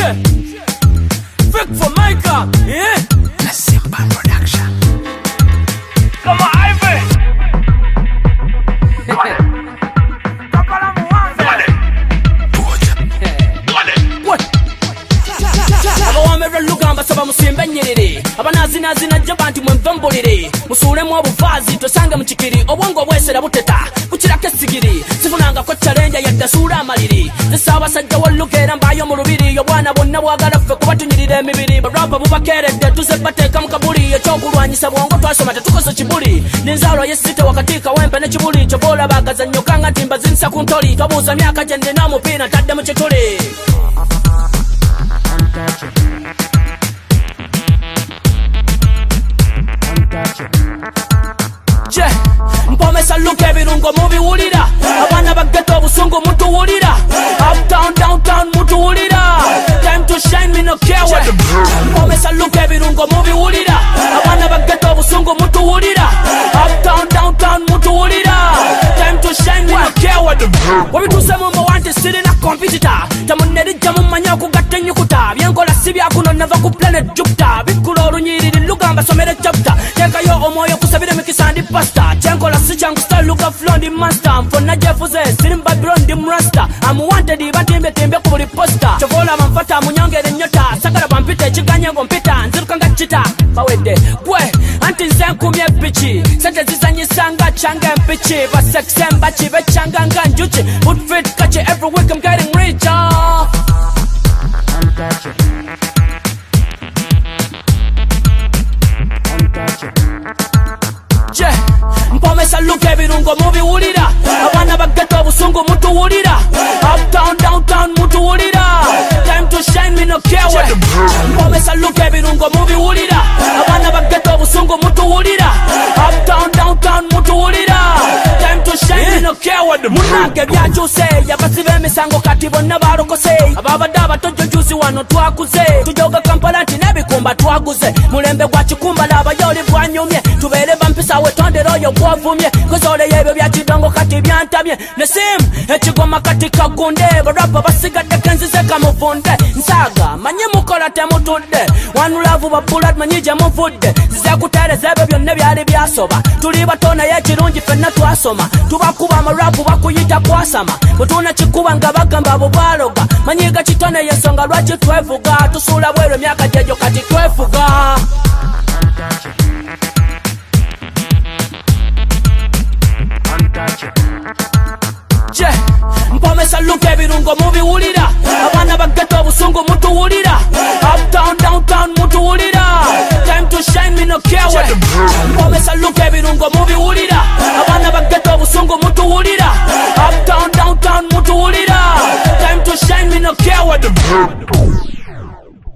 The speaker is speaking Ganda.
Yeah. Vic for Micah. Yeah. The Simple Production. Come on, Ivy. Lugamba saba musimbe nyiriri abanazina zina jabanti mwemvambuliri musule mu obuvazi tosange mu kikiri obwongo bwesera buteta kukirako esigiri sifunanga ko challenge yadda sura amaliri zisaba sajja walugera mbayo mu lubiri obwana bonna bwagala ffe kuba tunyirira emibiri barapa bubakeredde tuze bateeka mu kabuli ekyokulwanyisa bwongo twasoma tetukoze kibuli n'enzaalo yesite wakatika wempe ne kibuli kyobola bagazannyo kanga timba zinsa ku ntoli tobuuza myaka gye nnina omupiira ntadde mu kituli. Mpomesa luka ebirungo mubiwulira abaana bageto obusungu mutuwulira uptown downtown mutuwulira time to shine me no care what. Mpomesa luka ebirungo mubiwulira abaana bageto obusungu mutuwulira uptown downtown mutuwulira time to shine me no care what. Wabituse mumba wanti sirina competitor tamunerijja mumanya okugatta ennyukuta byenkola si byakuno nava ku planet Jupiter bikkula olunyiriri lugamba somera chapter teekayo omwoyo kusabire mikisa ndi pasta kyenkola si kyangu style luka flow ndi master mfonna jefuze siri mu Babylon ndi mrasta amuwanted batembetembe ku buli posta kyovola bamfata munyongere ennyota sagala bampita ekiganye ngo mpita nziruka nga kita bawedde gwe anti nze nkumye epiki sente zizanyisanga cyange empiki basekise mbaki bekyanga nga njuki woodfit kachi every week I'm getting richer. Mpomesa luka ebirungo mubiwulira abaana bageto obusungu mutuwulira uptown downtown mutuwulira time to shine me no care what. Mpomesa luka ebirungo mubiwulira abaana bageto obusungu mutuwulira uptown downtown mutuwulira time to shine me no care what. Munange byakyuse yabasiba emisango kati bonna balokose ababadde abatojjo juzi wano twakuze tujoga Kampala nti n'ebikumba twaguze mulembe gwa kikumba laba yoli bwanyumye tubeere bampisa wetondera oyo gwavumye kozoleye ebyo byakidongo kati byantamye nesimu ekigoma kati kagunde barapa basigadde kenzize kamuvunde nsaga manye mukola temutudde wanulavu babulad manyi gye muvudde zizekutereza ebyo byonna byali byasoba tuli bato naye ekirungi ffenna twasoma tubakuba amarapu bakuyita kwasama bwetuna kikuba nga bagamba abo baloga manyiga kitone yensonga lwaki twefuga tusuula bweru emyaka gyegyo kati twefuga. Mpomesa luka ebirungo mubiwulira abaana bageto obusungu mutuwulira uptown downtown mutuwulira time to shine me no care what. Mpomesa luka ebirungo mubiwulira abaana bageto obusungu mutuwulira uptown downtown mutuwulira time to shine me no care what.